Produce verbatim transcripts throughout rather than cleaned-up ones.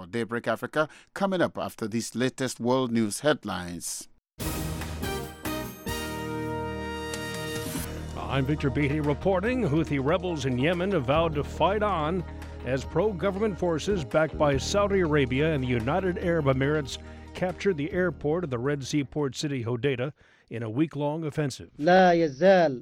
Daybreak Africa, coming up after these latest world news headlines. I'm Victor Beatty reporting. Houthi rebels in Yemen have vowed to fight on as pro-government forces backed by Saudi Arabia and the United Arab Emirates captured the airport of the Red Sea port city Hodeidah in a week-long offensive. Houthi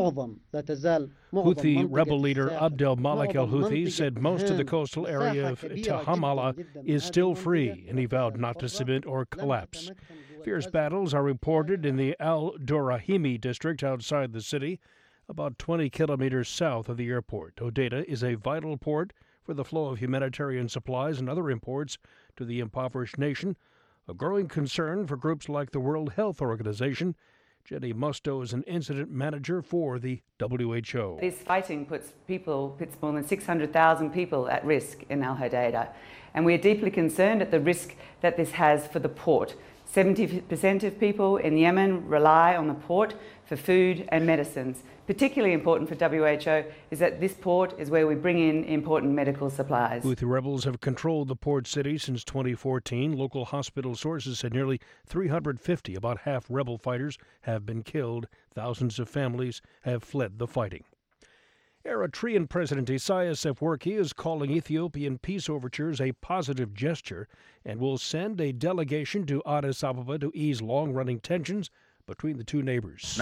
rebel leader Abdel Malik al-Houthi said most of the coastal area of Tahamala is still free, and he vowed not to submit or collapse. Fierce battles are reported in the Al-Durahimi district outside the city, about twenty kilometers south of the airport. Hodeidah is a vital port for the flow of humanitarian supplies and other imports to the impoverished nation, a growing concern for groups like the World Health Organization. Jenny Musto is an incident manager for the W H O. This fighting puts people, puts more than six hundred thousand people at risk in Al Hodeidah, and we are deeply concerned at the risk that this has for the port. seventy percent of people in Yemen rely on the port for food and medicines. Particularly important for W H O is that this port is where we bring in important medical supplies. Houthi rebels have controlled the port city since twenty fourteen. Local hospital sources said nearly three hundred fifty, about half rebel fighters, have been killed. Thousands of families have fled the fighting. Eritrean President Isaias Afwerki is calling Ethiopian peace overtures a positive gesture and will send a delegation to Addis Ababa to ease long-running tensions between the two neighbors.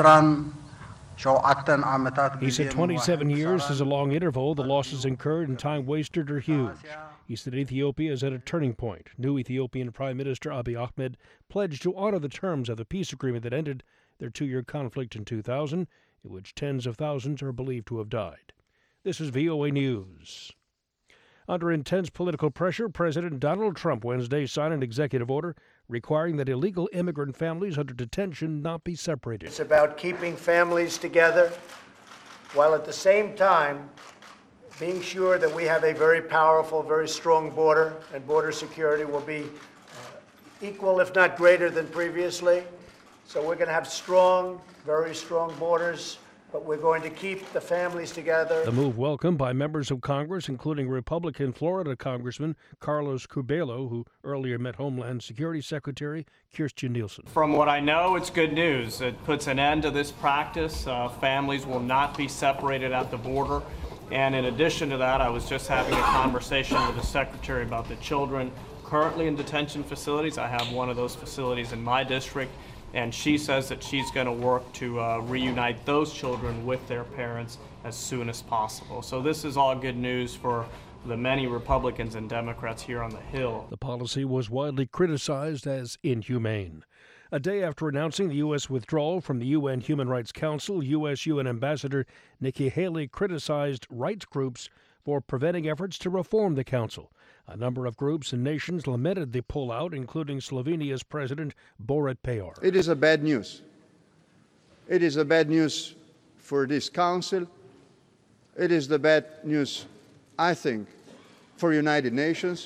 He said twenty-seven years is a long interval. The losses incurred and time wasted are huge. He said Ethiopia is at a turning point. New Ethiopian Prime Minister Abiy Ahmed pledged to honor the terms of the peace agreement that ended their two-year conflict in two thousand, in which tens of thousands are believed to have died. This is V O A News. Under intense political pressure, President Donald Trump Wednesday signed an executive order requiring that illegal immigrant families under detention not be separated. It's about keeping families together while at the same time being sure that we have a very powerful, very strong border, and border security will be uh, equal, if not greater, than previously. So we're going to have strong, very strong borders, but we're going to keep the families together. The move welcomed by members of Congress, including Republican Florida Congressman Carlos Curbelo, who earlier met Homeland Security Secretary Kirstjen Nielsen. From what I know, it's good news. It puts an end to this practice. Uh, families will not be separated at the border. And in addition to that, I was just having a conversation with the Secretary about the children currently in detention facilities. I have one of those facilities in my district. And she says that she's going to work to uh, reunite those children with their parents as soon as possible. So this is all good news for the many Republicans and Democrats here on the Hill. The policy was widely criticized as inhumane. A day after announcing the U S withdrawal from the U N Human Rights Council, U S U N Ambassador Nikki Haley criticized rights groups for preventing efforts to reform the council. A number of groups and nations lamented the pullout, including Slovenia's President Borut Pahor. It is a bad news. It is a bad news for this council. It is the bad news, I think, for United Nations.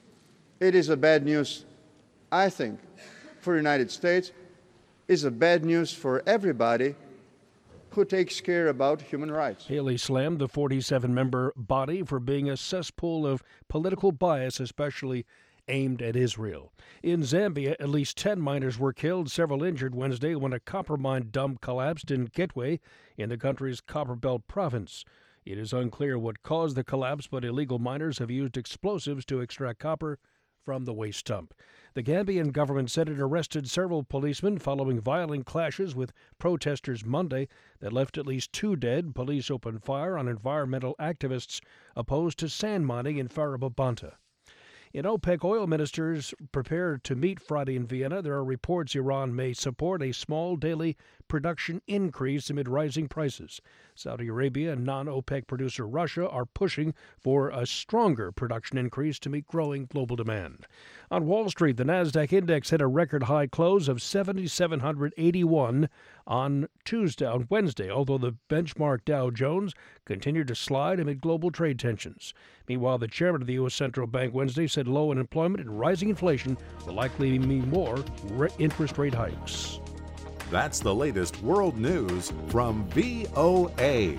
It is a bad news, I think, for United States. It is a bad news for everybody who takes care about human rights. Haley slammed the forty-seven member body for being a cesspool of political bias, especially aimed at Israel. In Zambia, at least ten miners were killed, several injured Wednesday when a copper mine dump collapsed in Kitwe in the country's Copperbelt province. It is unclear what caused the collapse, but illegal miners have used explosives to extract copper from the waste dump. The Gambian government said it arrested several policemen following violent clashes with protesters Monday that left at least two dead. Police opened fire on environmental activists opposed to sand mining in Farababanta. In OPEC, oil ministers prepared to meet Friday in Vienna. There are reports Iran may support a small daily production increase amid rising prices. Saudi Arabia and non-OPEC producer Russia are pushing for a stronger production increase to meet growing global demand. On Wall Street, the Nasdaq index hit a record high close of seven thousand seven hundred eighty-one on Tuesday, on Wednesday, although the benchmark Dow Jones continued to slide amid global trade tensions. Meanwhile, the chairman of the U S Central Bank Wednesday said low unemployment and rising inflation will likely mean more re- interest rate hikes. That's the latest world news from V O A.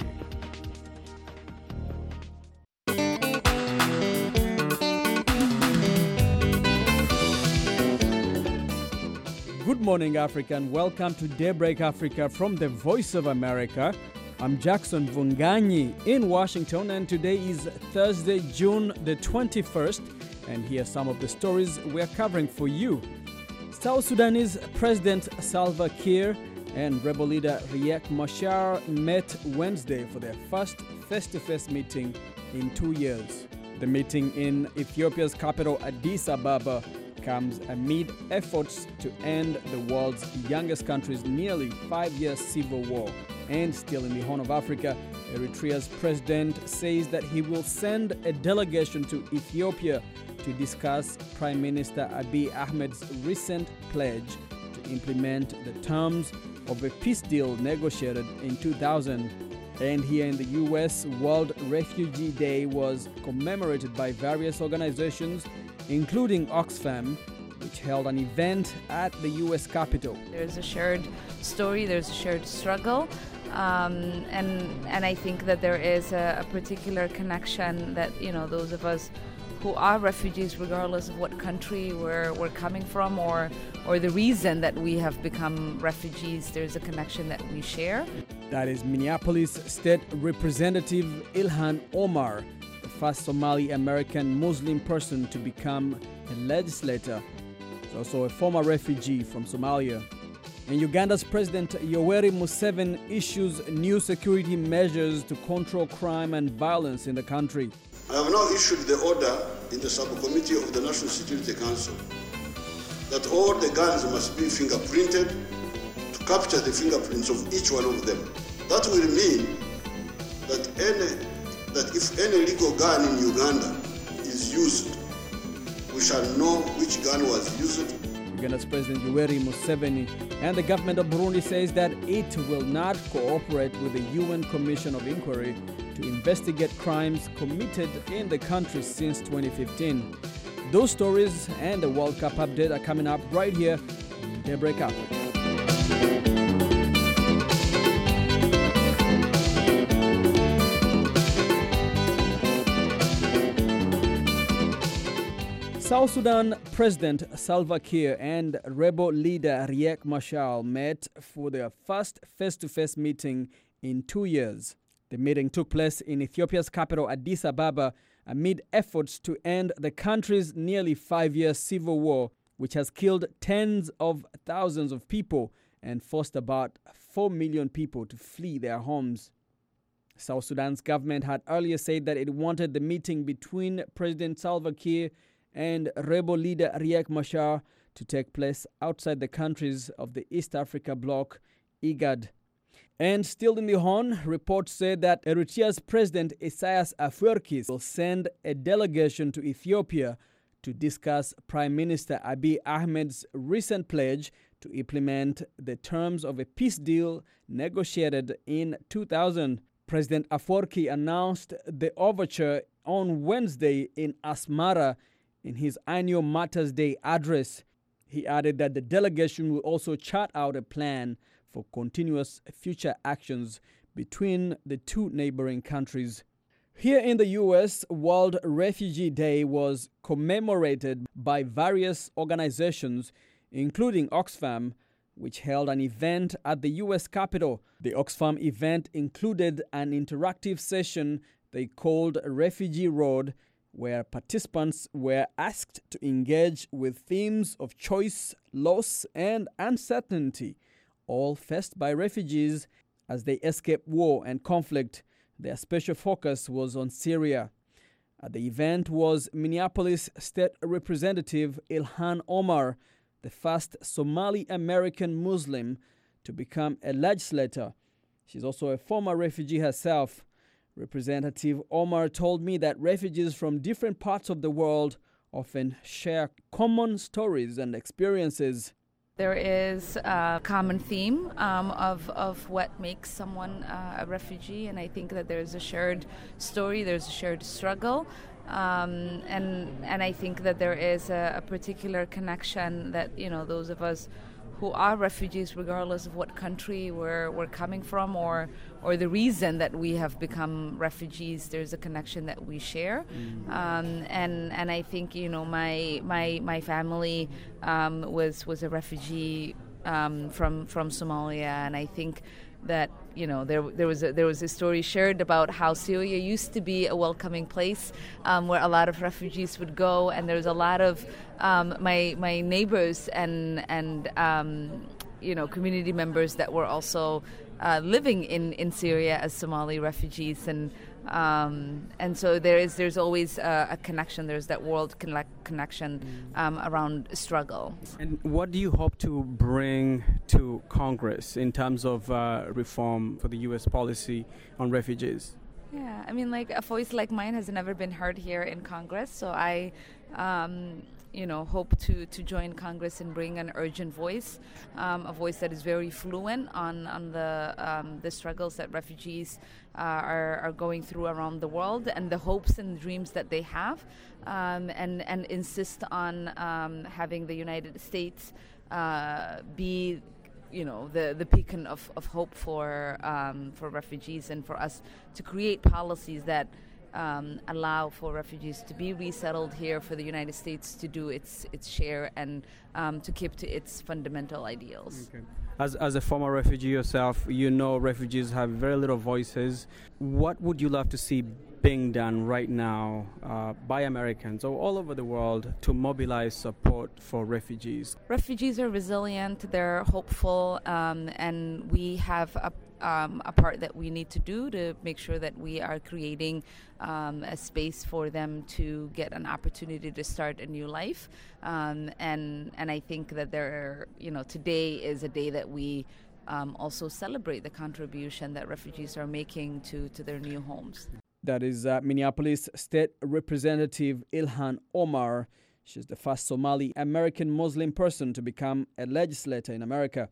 Good morning, Africa, and welcome to Daybreak Africa from the Voice of America. I'm Jackson Vunganyi in Washington, and today is Thursday, June the twenty-first, and here are some of the stories we're covering for you. South Sudanese President Salva Kiir and rebel leader Riek Machar met Wednesday for their first face-to-face meeting in two years. The meeting in Ethiopia's capital Addis Ababa comes amid efforts to end the world's youngest country's nearly five-year civil war. And still in the Horn of Africa, Eritrea's president says that he will send a delegation to Ethiopia to discuss Prime Minister Abiy Ahmed's recent pledge to implement the terms of a peace deal negotiated in two thousand. And here in the U S, World Refugee Day was commemorated by various organizations, including Oxfam, which held an event at the U S Capitol. There's a shared story, there's a shared struggle, um, and and I think that there is a, a particular connection that, you know, those of us who are refugees, regardless of what country we're, we're coming from or or the reason that we have become refugees, there's a connection that we share. That is Minneapolis State Representative Ilhan Omar, the first Somali-American Muslim person to become a legislator. He's also a former refugee from Somalia. And Uganda's President Yoweri Museveni issues new security measures to control crime and violence in the country. I have now issued the order in the subcommittee of the National Security Council that all the guns must be fingerprinted to capture the fingerprints of each one of them. That will mean that any that if any legal gun in Uganda is used, we shall know which gun was used. Uganda's President Yoweri Museveni and the government of Burundi says that it will not cooperate with the U N Commission of Inquiry to investigate crimes committed in the country since twenty fifteen. Those stories and the World Cup update are coming up right here on Daybreak Africa. South Sudan President Salva Kiir and rebel leader Riek Machar met for their first face-to-face meeting in two years. The meeting took place in Ethiopia's capital Addis Ababa amid efforts to end the country's nearly five-year civil war, which has killed tens of thousands of people and forced about four million people to flee their homes. South Sudan's government had earlier said that it wanted the meeting between President Salva Kiir and rebel leader Riek Machar to take place outside the countries of the East Africa bloc, IGAD. And still in the Horn, reports say that Eritrea's President Isaias Afwerki will send a delegation to Ethiopia to discuss Prime Minister Abiy Ahmed's recent pledge to implement the terms of a peace deal negotiated in two thousand. President Afwerki announced the overture on Wednesday in Asmara in his annual Martyrs' Day address. He added that the delegation will also chart out a plan for continuous future actions between the two neighboring countries. Here in the U S, World Refugee Day was commemorated by various organizations, including Oxfam, which held an event at the U S Capitol. The Oxfam event included an interactive session they called Refugee Road, where participants were asked to engage with themes of choice, loss, and uncertainty, all faced by refugees as they escape war and conflict. Their special focus was on Syria. At the event was Minneapolis State Representative Ilhan Omar, the first Somali-American Muslim to become a legislator. She's also a former refugee herself. Representative Omar told me that refugees from different parts of the world often share common stories and experiences. There is a common theme um, of, of what makes someone uh, a refugee, and I think that there's a shared story, there's a shared struggle, um, and and I think that there is a, a particular connection that, you know, those of us who are refugees, regardless of what country we're, we're coming from or or the reason that we have become refugees, there's a connection that we share. Mm. Um, and and I think, you know, my my my family um, was was a refugee um, from from Somalia, and I think that you know there there was a, there was a story shared about how Syria used to be a welcoming place um, where a lot of refugees would go, and there's a lot of um, my my neighbors and and um, you know community members that were also uh, living in, in Syria as Somali refugees, and um, and so there is there's always a, a connection. There's that world connect, connection um, around struggle. And what do you hope to bring to Congress in terms of uh, reform for the U S policy on refugees? Yeah, I mean, like a voice like mine has never been heard here in Congress, so I, um, you know, hope to, to join Congress and bring an urgent voice, um, a voice that is very fluent on on the um, the struggles that refugees uh, are are going through around the world and the hopes and dreams that they have, um, and and insist on um, having the United States uh, be, you know, the, the beacon of, of hope for um, for refugees, and for us to create policies that um, allow for refugees to be resettled here, for the United States to do its its share, and um, to keep to its fundamental ideals. Okay. As as a former refugee yourself, you know refugees have very little voices. What would you love to see being done right now uh, by Americans or all over the world to mobilize support for refugees? Refugees are resilient, they're hopeful, um, and we have a, um, a part that we need to do to make sure that we are creating um, a space for them to get an opportunity to start a new life. Um, and and I think that there, you know, today is a day that we um, also celebrate the contribution that refugees are making to, to their new homes. That is uh, Minneapolis State Representative Ilhan Omar. She's the first Somali American Muslim person to become a legislator in America.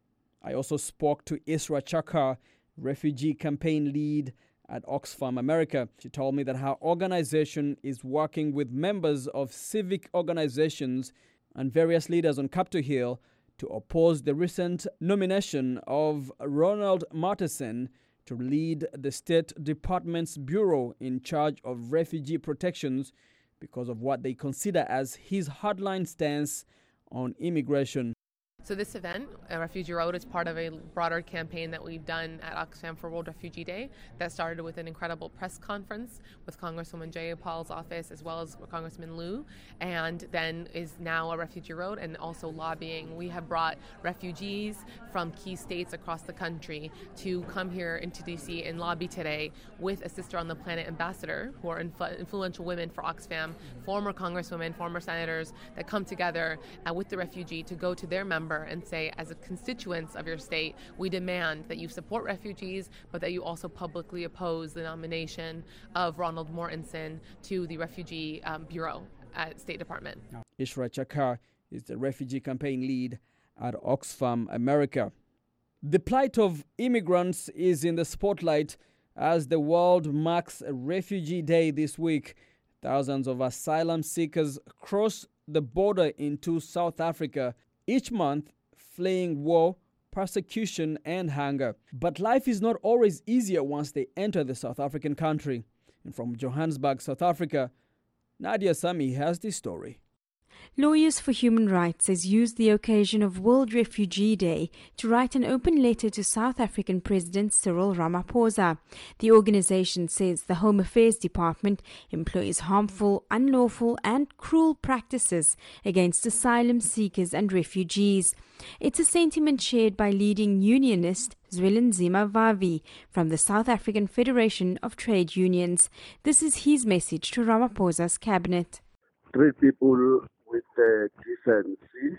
I also spoke to Isra Chakar, refugee campaign lead at Oxfam America. She told me that her organization is working with members of civic organizations and various leaders on Capitol Hill to oppose the recent nomination of Ronald Martesen to lead the State Department's bureau in charge of refugee protections because of what they consider as his hardline stance on immigration. So this event, uh, Refugee Road, is part of a broader campaign that we've done at Oxfam for World Refugee Day that started with an incredible press conference with Congresswoman Jayapal's office as well as Congressman Liu, and then is now a Refugee Road and also lobbying. We have brought refugees from key states across the country to come here into D C and lobby today with a Sister on the Planet ambassador, who are influ- influential women for Oxfam, former congresswomen, former senators, that come together uh, with the refugee to go to their members and say, as a constituents of your state, we demand that you support refugees, but that you also publicly oppose the nomination of Ronald Mortensen to the Refugee um, Bureau at State Department. Isra Chakar is the refugee campaign lead at Oxfam America. The plight of immigrants is in the spotlight as the world marks Refugee Day this week. Thousands of asylum seekers cross the border into South Africa each month, fleeing war, persecution, and hunger. But life is not always easier once they enter the South African country. And from Johannesburg, South Africa, Nadia Sami has this story. Lawyers for Human Rights has used the occasion of World Refugee Day to write an open letter to South African President Cyril Ramaphosa. The organization says the Home Affairs Department employs harmful, unlawful and cruel practices against asylum seekers and refugees. It's a sentiment shared by leading unionist Zwelinzima Vavi from the South African Federation of Trade Unions. This is his message to Ramaphosa's cabinet. Treat people with uh, decency,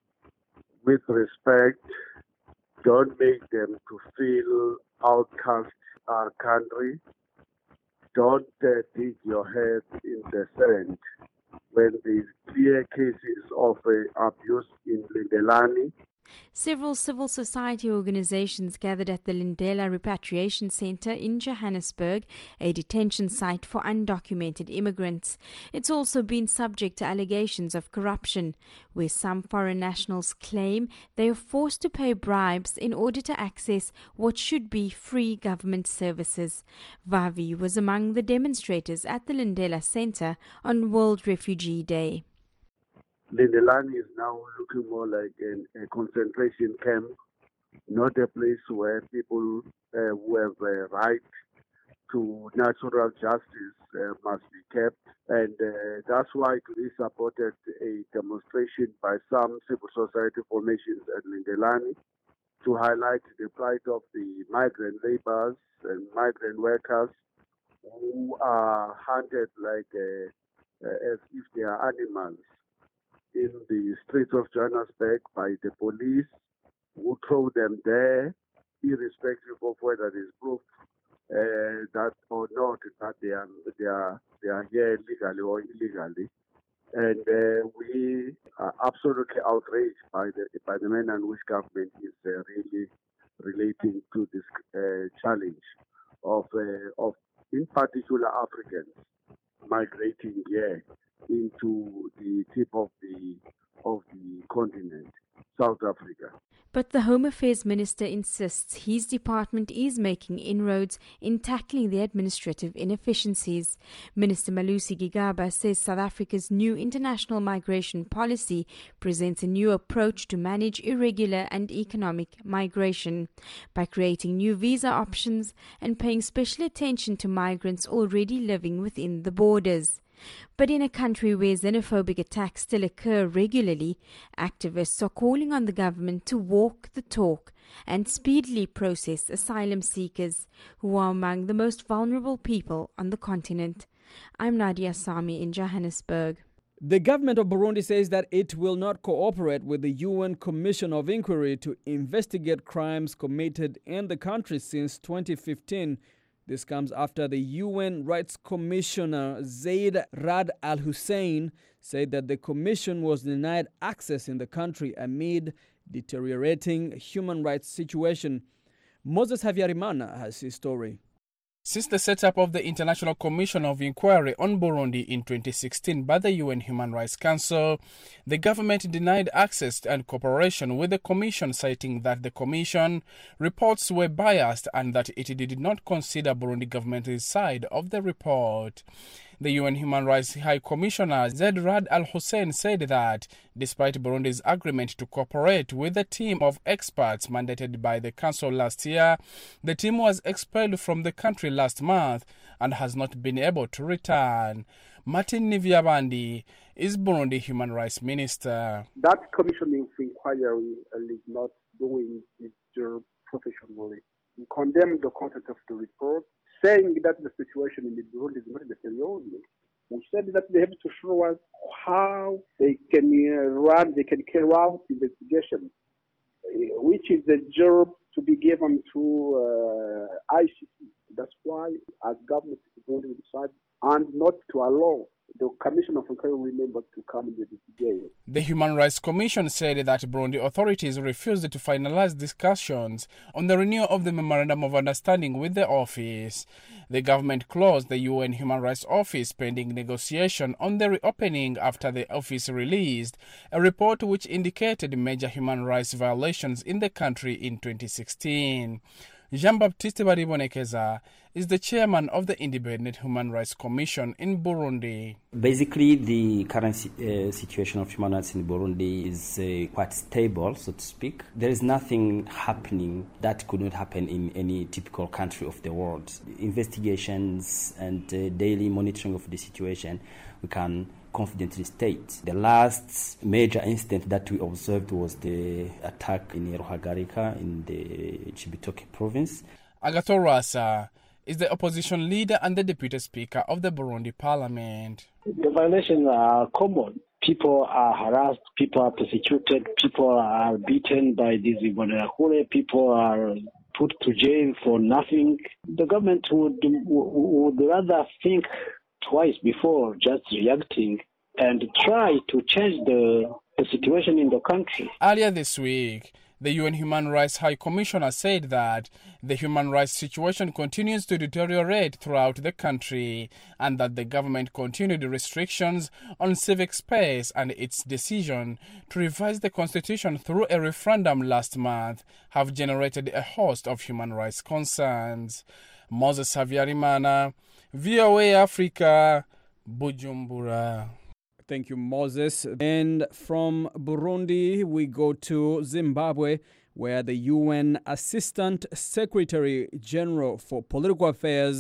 with respect. Don't make them to feel outcast our country. Don't uh, dig your head in the sand when there's clear cases of uh, abuse in Lindelani. Several civil society organizations gathered at the Lindela Repatriation Center in Johannesburg, a detention site for undocumented immigrants. It's also been subject to allegations of corruption, where some foreign nationals claim they are forced to pay bribes in order to access what should be free government services. Vavi was among the demonstrators at the Lindela Center on World Refugee Day. Lindelani is now looking more like an, a concentration camp, not a place where people uh, who have a right to natural justice uh, must be kept. And uh, that's why we supported a demonstration by some civil society formations at Lindelani to highlight the plight of the migrant laborers and migrant workers who are hunted like uh, uh, as if they are animals in the streets of Johannesburg by the police, who throw them there, irrespective of whether it is proved uh, that or not that they are they are they are here legally or illegally. And uh, we are absolutely outraged by the by the manner in which government is uh, really relating to this uh, challenge of uh, of in particular Africans migrating here into the tip of the of the continent, South Africa. But the Home Affairs Minister insists his department is making inroads in tackling the administrative inefficiencies. Minister Malusi Gigaba says South Africa's new international migration policy presents a new approach to manage irregular and economic migration by creating new visa options and paying special attention to migrants already living within the borders. But in a country where xenophobic attacks still occur regularly, activists are calling on the government to walk the talk and speedily process asylum seekers who are among the most vulnerable people on the continent. I'm Nadia Sami in Johannesburg. The government of Burundi says that it will not cooperate with the U N Commission of Inquiry to investigate crimes committed in the country since twenty fifteen. This comes after the U N Rights Commissioner Zeid Ra'ad Al Hussein said that the commission was denied access in the country amid deteriorating human rights situation. Moses Havyarimana has his story. Since the setup of the International Commission of Inquiry on Burundi in twenty sixteen by the U N Human Rights Council, the government denied access and cooperation with the commission, citing that the commission reports were biased and that it did not consider Burundi government's side of the report. The U N Human Rights High Commissioner Zeid Ra'ad Al Hussein said that despite Burundi's agreement to cooperate with the team of experts mandated by the council last year, the team was expelled from the country last month and has not been able to return. Martin Nivyabandi is Burundi Human Rights Minister. That commission of inquiry is not doing its job professionally. We condemn the content of the report, saying that the situation in Burundi is not deteriorating. We said that they have to show us how they can uh, run, they can carry out investigation, uh, which is the job to be given to uh, I C C. That's why, as government, Burundi decide and not to allow the Commission of Inquiry members to come in the investigation. The Human Rights Commission said that Burundi authorities refused to finalize discussions on the renewal of the Memorandum of Understanding with the office. The government closed the U N Human Rights Office pending negotiation on the reopening after the office released a report which indicated major human rights violations in the country in twenty sixteen. Jean-Baptiste Baribonekeza is the chairman of the Independent Human Rights Commission in Burundi. Basically, the current uh, situation of human rights in Burundi is uh, quite stable, so to speak. There is nothing happening that could not happen in any typical country of the world. Investigations and uh, daily monitoring of the situation, we can confidently state. The last major incident that we observed was the attack in Ruhagarika in the Cibitoke province. Agathon Rwasa is the opposition leader and the deputy speaker of the Burundi parliament. The violations are common. People are harassed, people are persecuted, people are beaten by these Imbonerakure, people are put to jail for nothing. The government would, would rather think twice before just reacting and try to change the, the situation in the country. Earlier this week, the U N Human Rights High Commissioner said that the human rights situation continues to deteriorate throughout the country and that the government continued restrictions on civic space, and its decision to revise the constitution through a referendum last month have generated a host of human rights concerns. Moses Havyarimana, V O A Africa, Bujumbura. Thank you, Moses. And from Burundi, we go to Zimbabwe, where the U N Assistant Secretary General for Political Affairs,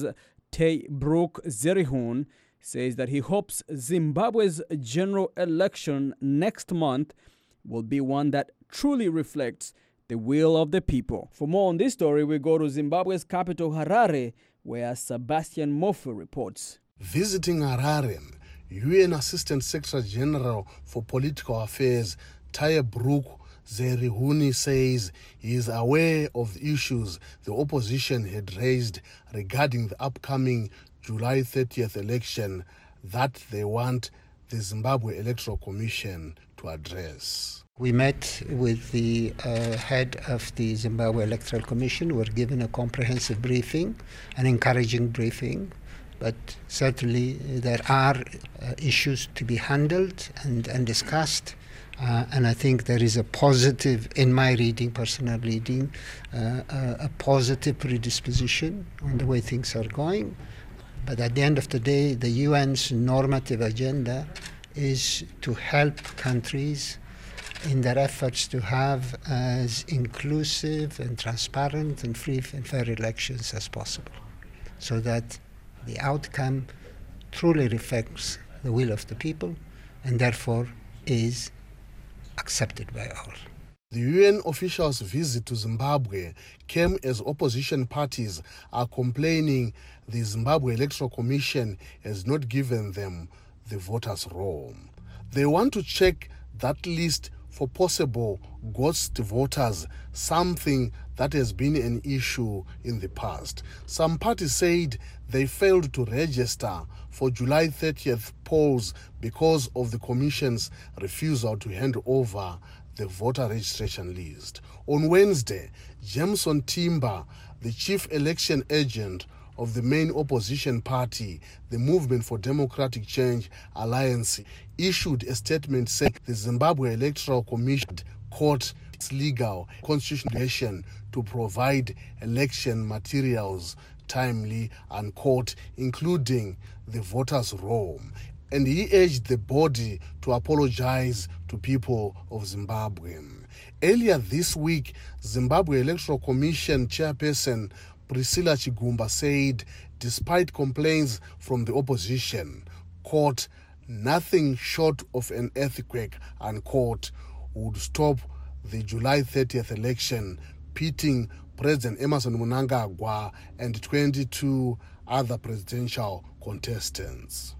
Tebruk Zerihun, says that he hopes Zimbabwe's general election next month will be one that truly reflects the will of the people. For more on this story, we go to Zimbabwe's capital, Harare, where Sebastian Mofu reports. Visiting Harare, U N Assistant Secretary General for Political Affairs, Tebruk Zerihun, says he is aware of the issues the opposition had raised regarding the upcoming July thirtieth election that they want the Zimbabwe Electoral Commission to address. We met with the uh, head of the Zimbabwe Electoral Commission. We were given a comprehensive briefing, an encouraging briefing, but certainly there are uh, issues to be handled and, and discussed. Uh, and I think there is a positive, in my reading, personal reading, uh, a, a positive predisposition on the way things are going. But at the end of the day, the U N's normative agenda is to help countries in their efforts to have as inclusive and transparent and free and fair elections as possible, so that the outcome truly reflects the will of the people and therefore is accepted by all. The U N officials' visit to Zimbabwe came as opposition parties are complaining the Zimbabwe Electoral Commission has not given them the voters' roll. They want to check that list for possible ghost voters, something that has been an issue in the past. Some parties said they failed to register for July thirtieth polls because of the Commission's refusal to hand over the voter registration list. On Wednesday, Jameson Timber, the chief election agent of the main opposition party, the Movement for Democratic Change Alliance, issued a statement saying the Zimbabwe Electoral Commission caught its legal constitution to provide election materials timely, unquote, including the voters' roll. And he urged the body to apologize to people of Zimbabwe. Earlier this week, Zimbabwe Electoral Commission chairperson Priscilla Chigumba said, despite complaints from the opposition, quote, nothing short of an earthquake, unquote, would stop the July thirtieth election, pitting President Emmerson Mnangagwa and twenty-two other presidential contestants.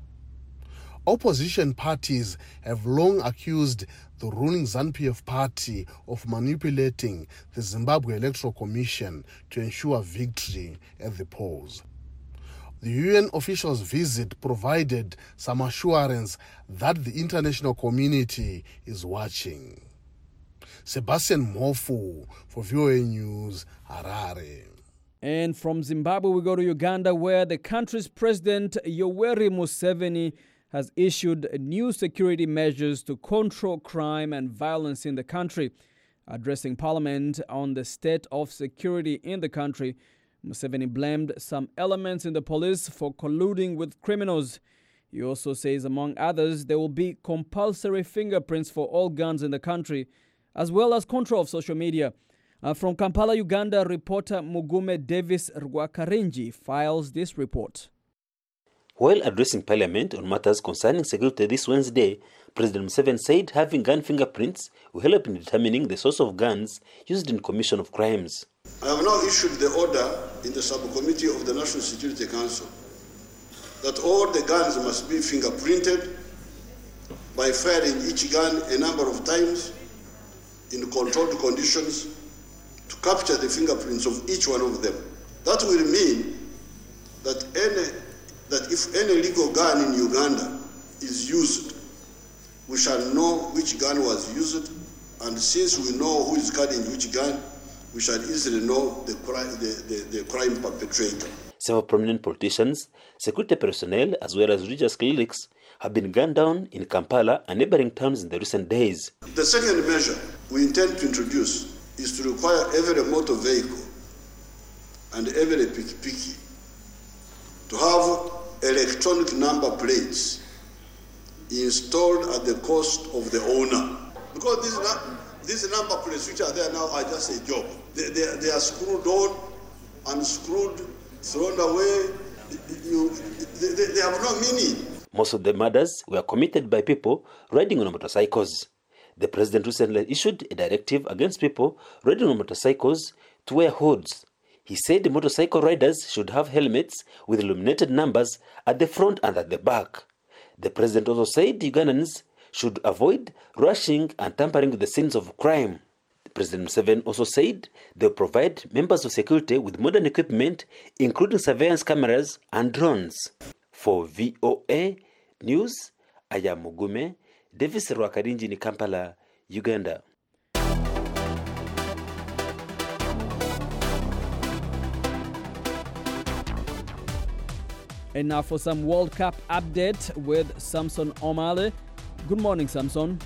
Opposition parties have long accused the ruling ZANU-P F party of manipulating the Zimbabwe Electoral Commission to ensure victory at the polls. The U N officials' visit provided some assurance that the international community is watching. Sebastian Mofu for V O A News, Harare. And from Zimbabwe, we go to Uganda, where the country's president, Yoweri Museveni, has issued new security measures to control crime and violence in the country. Addressing Parliament on the state of security in the country, Museveni blamed some elements in the police for colluding with criminals. He also says, among others, there will be compulsory fingerprints for all guns in the country, as well as control of social media. Uh, from Kampala, Uganda, reporter Mugume Davis Rwakarinji files this report. While addressing Parliament on matters concerning security this Wednesday, President Museveni said having gun fingerprints will help in determining the source of guns used in commission of crimes. I have now issued the order in the subcommittee of the National Security Council that all the guns must be fingerprinted by firing each gun a number of times in controlled conditions to capture the fingerprints of each one of them. That will mean that any that if any legal gun in Uganda is used, we shall know which gun was used, and since we know who is carrying which gun, we shall easily know the crime, the, the, the crime perpetrator. Several prominent politicians, security personnel, as well as religious clerics have been gunned down in Kampala and neighboring towns in the recent days. The second measure we intend to introduce is to require every motor vehicle and every piki-piki to have electronic number plates installed at the cost of the owner. Because these, these number plates which are there now are just a job. They, they, they are screwed on, unscrewed, thrown away. You, they, they have no meaning. Most of the murders were committed by people riding on motorcycles. The president recently issued a directive against people riding on motorcycles to wear hoods. He said the motorcycle riders should have helmets with illuminated numbers at the front and at the back. The president also said Ugandans should avoid rushing and tampering with the scenes of crime. President Museveni also said they'll provide members of security with modern equipment, including surveillance cameras and drones. For V O A News, I am Mugume Davis Rwakarinji in Kampala, Uganda. And now for some World Cup update with Samson Omale. Good morning, Samson.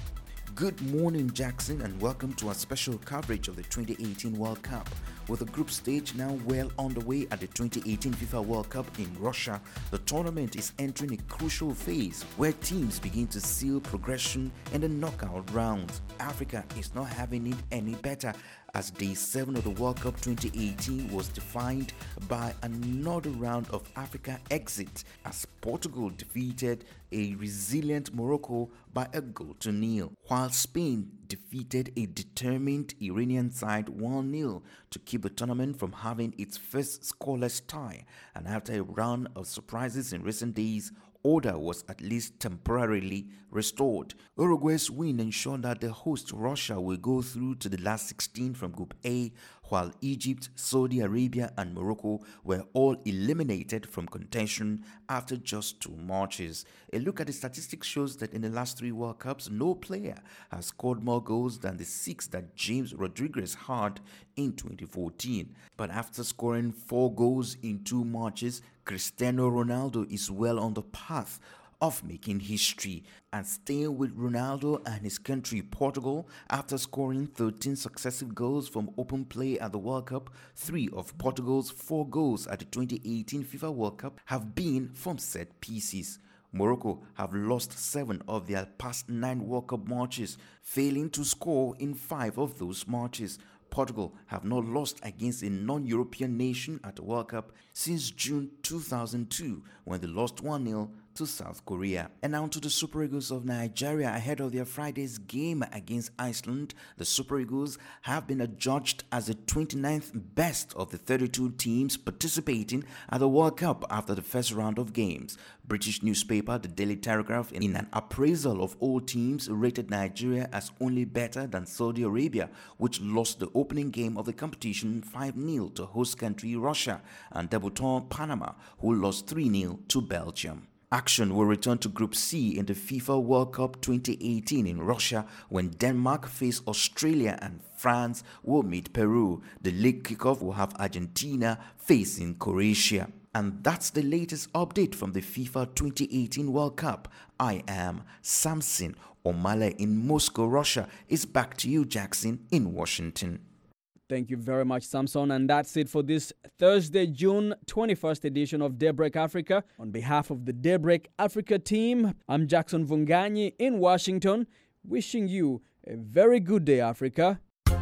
Good morning, Jackson, and welcome to our special coverage of the twenty eighteen World Cup. With the group stage now well underway at the twenty eighteen FIFA World Cup in Russia, the tournament is entering a crucial phase where teams begin to seal progression in the knockout rounds. Africa is not having it any better, as day seven of the World Cup twenty eighteen was defined by another round of Africa exit as Portugal defeated a resilient Morocco by a goal to nil, while Spain defeated a determined Iranian side one nil to keep the tournament from having its first scoreless tie. And after a round of surprises in recent days, order was at least temporarily restored. Uruguay's win ensured that the host Russia will go through to the last sixteen from Group A, while Egypt, Saudi Arabia and Morocco were all eliminated from contention after just two matches. A look at the statistics shows that in the last three World Cups, no player has scored more goals than the six that James Rodriguez had in twenty fourteen. But after scoring four goals in two matches, Cristiano Ronaldo is well on the path of making history. And staying with Ronaldo and his country Portugal, after scoring thirteen successive goals from open play at the World Cup, three of Portugal's four goals at the twenty eighteen FIFA World Cup have been from set pieces. Morocco have lost seven of their past nine World Cup matches, failing to score in five of those matches. Portugal have not lost against a non-European nation at the World Cup since June two thousand two, when they lost one nil to South Korea. And now to the Super Eagles of Nigeria. Ahead of their Friday's game against Iceland, the Super Eagles have been adjudged as the twenty-ninth best of the thirty-two teams participating at the World Cup after the first round of games. British newspaper The Daily Telegraph, in an appraisal of all teams, rated Nigeria as only better than Saudi Arabia, which lost the opening game of the competition five nil to host country Russia, and debutant Panama, who lost three nil to Belgium. Action will return to Group C in the FIFA World Cup twenty eighteen in Russia, when Denmark face Australia and France will meet Peru. The league kickoff will have Argentina facing Croatia. And that's the latest update from the FIFA twenty eighteen World Cup. I am Samson Omale in Moscow, Russia. It's back to you, Jackson, in Washington. Thank you very much, Samson. And that's it for this Thursday, June twenty-first edition of Daybreak Africa. On behalf of the Daybreak Africa team, I'm Jackson Vunganyi in Washington, wishing you a very good day, Africa.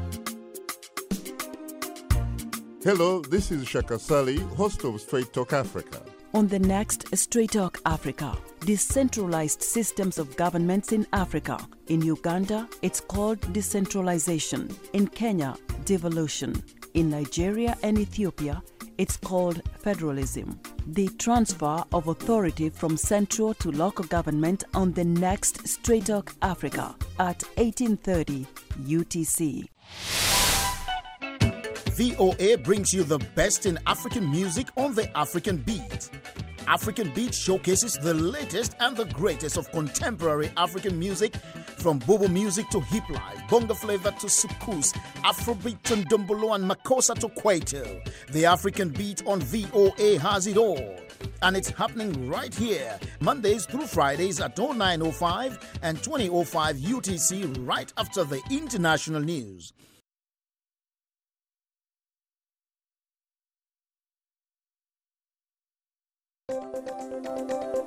Hello, this is Shaka Sali, host of Straight Talk Africa. On the next Straight Talk Africa, decentralized systems of governments in Africa. In Uganda, it's called decentralization. In Kenya, devolution. In Nigeria and Ethiopia, it's called federalism. The transfer of authority from central to local government on the next Straight Talk Africa at eighteen thirty U T C. V O A brings you the best in African music on the African Beat. African Beat showcases the latest and the greatest of contemporary African music, from Bobo music to hip life, bongo flavor to soukous, Afrobeat to ndombolo and makossa to kwaito. The African Beat on V O A has it all. And it's happening right here, Mondays through Fridays at oh nine oh five and twenty oh five U T C, right after the international news. Thank you.